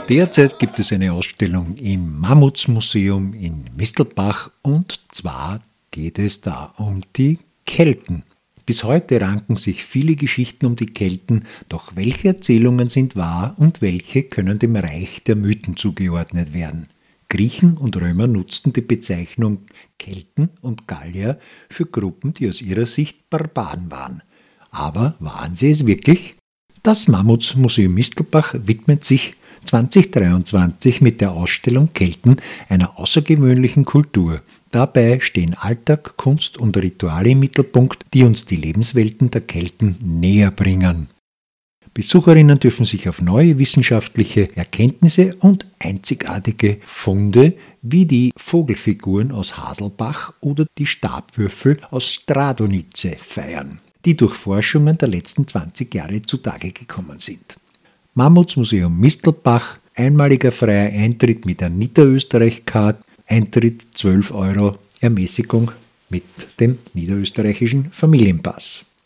Derzeit gibt es eine Ausstellung im Mammutsmuseum in Mistelbach und zwar geht es da um die Kelten. Bis heute ranken sich viele Geschichten um die Kelten, doch welche Erzählungen sind wahr und welche können dem Reich der Mythen zugeordnet werden? Griechen und Römer nutzten die Bezeichnung Kelten und Gallier für Gruppen, die aus ihrer Sicht Barbaren waren. Aber waren sie es wirklich? Das Mammutsmuseum Mistelbach widmet sich 2023 mit der Ausstellung Kelten einer außergewöhnlichen Kultur. Dabei stehen Alltag, Kunst und Rituale im Mittelpunkt, die uns die Lebenswelten der Kelten näher bringen. Besucherinnen dürfen sich auf neue wissenschaftliche Erkenntnisse und einzigartige Funde wie die Vogelfiguren aus Haselbach oder die Stabwürfel aus Stradonice feiern, die durch Forschungen der letzten 20 Jahre zutage gekommen sind. Mammutsmuseum Mistelbach, einmaliger freier Eintritt mit der Niederösterreich-Card, Eintritt 12 €, Ermäßigung mit dem niederösterreichischen Familienpass.